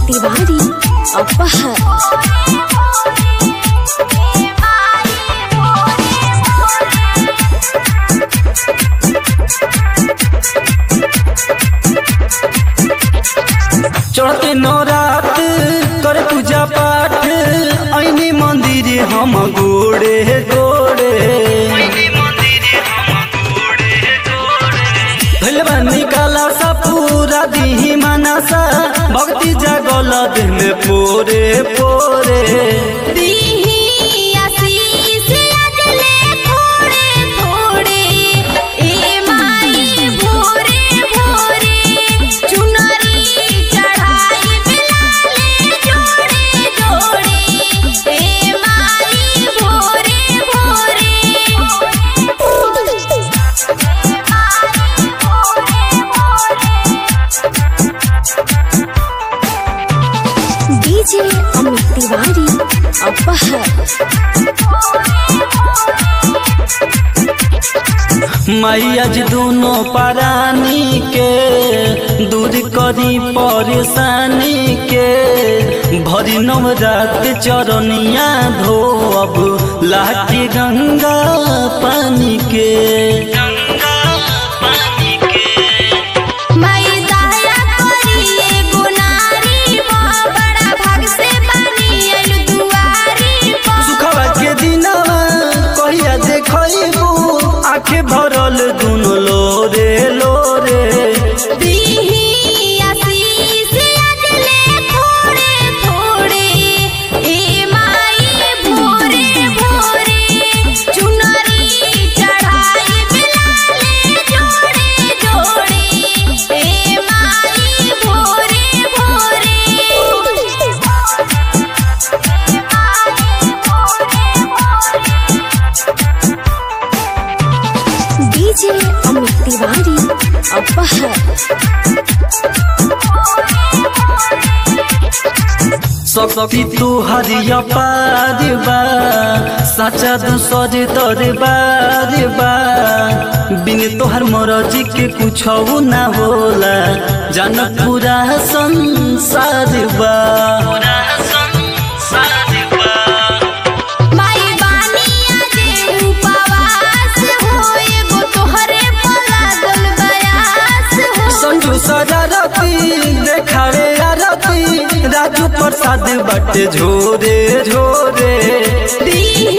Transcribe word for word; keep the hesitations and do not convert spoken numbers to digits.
तिवारी अपहर। चढ़ते नौरात कर पूजा पाठ ऐनी मंदिर हम गोड़े गोड़े निकाला सा पूरा दी मनसा भक्ति जागल देह में पोरे पोरे डीजे अमित तिवारी अपहर। मैया जी दोनों परानी के दूर करी परेशानी के भरी नवरात चरनिया धो अब लाके गंगा पानी के आँखें भरल दुनो लोरे लोरे डीजे अमित तिवारी अपहर। शक्ति तू हरिया पार बा सचा दूसर दरबार बा बिन तोहर मरजी के कुछ ना होला जान पूरा संसार बा। देखावे आरती राजू प्रसाद बटे झोरे झोरे।